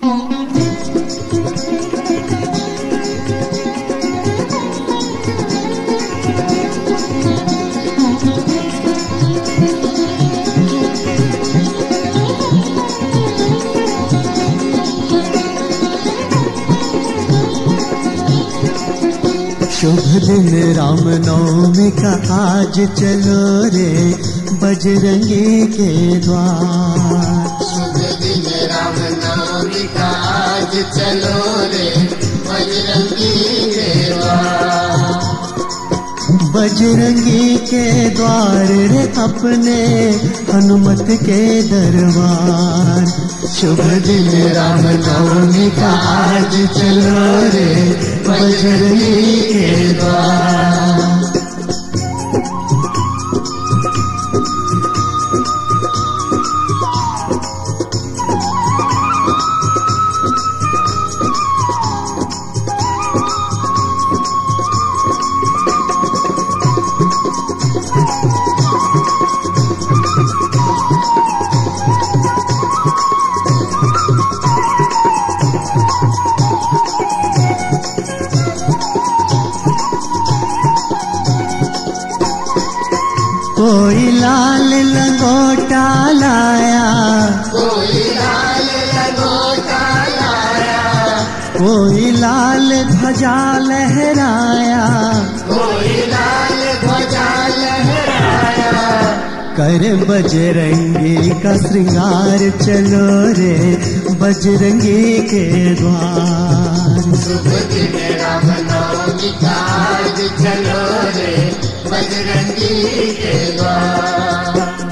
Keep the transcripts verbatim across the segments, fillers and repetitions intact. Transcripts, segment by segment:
शुभ दिन राम नवमी का आज चलो रे बजरंगी के द्वार। शुभ दिन राम नवमी का आज चलो रे बजरंगी के द्वार। बजरंगी के द्वार रे अपने हनुमत के दरबार। शुभ दिन राम नवमी का आज चलो रे बजरंगी के द्वार। कोई लाल लंगोटा लाया, कोई लाल लंगोटा लाया, कोई लाल ध्वजा लहराया, कोई लाल ध्वजा लहराया। कर बजरंगी का श्रृंगार चलो रे बजरंगी के द्वार। शुभ दिन राम नवमी का आज चलो रे बजरंगी के द्वार।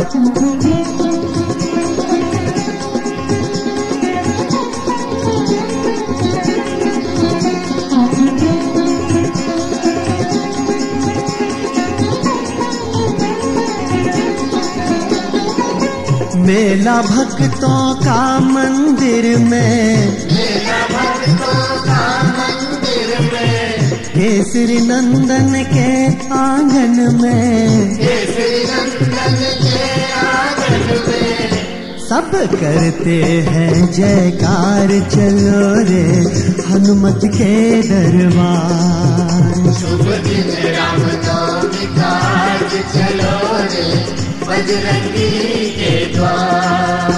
मेला भक्तों का मंदिर में, मेला भक्तों का मंदिर में, केसरी नंदन के आंगन में, केसरी नंदन के आंगन में। सब करते हैं जयकार चलो रे हनुमत के दरबार। शुभ दिन राम नवमी का आज चलो रे बजरंगी के द्वार।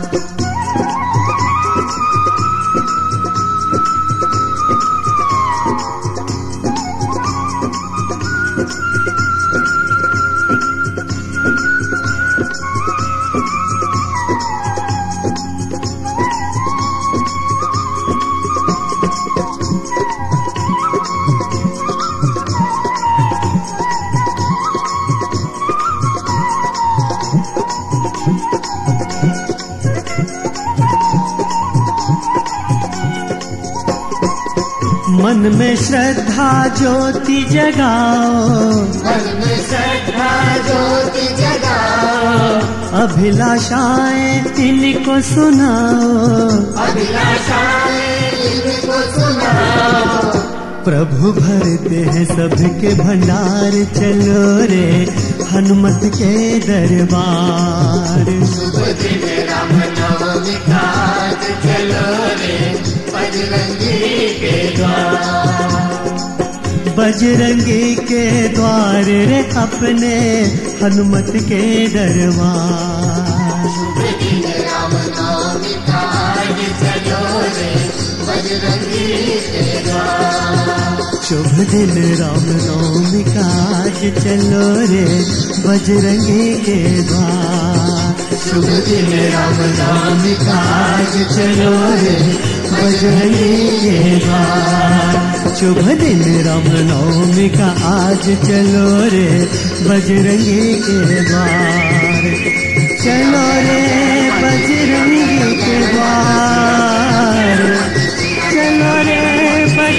मन में श्रद्धा ज्योति जगाओ, मन में श्रद्धा ज्योति जगाओ, अभिलाषाएं इनको सुनाओ, अभिलाषाएं इनको सुनाओ। प्रभु भरते हैं सबके भंडार चलो रे हनुमत के दरबार। शुभ दिन राम नवमी का आज चलो रे बजरंगी के द्वार। बजरंगी के द्वार रे अपने हनुमत के दरबार। शुभ दिन राम नवमी का आज चलो रे बजरंगी के द्वार। शुभ दिन राम नवमी का आज चलो रे बजरंगी के द्वार। शुभ दिन राम नवमी का आज चलो रे बजरंगी के द्वार। शुभ दिन राम नवमी का आज चलो रे बजरंगी के द्वार। चलो रे बजरंगी के द्वार, चलो रे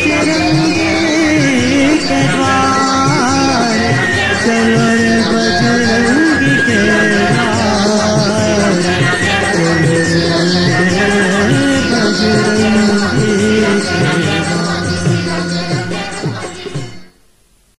बजरंगी के द्वार, चलो रे बजरंगी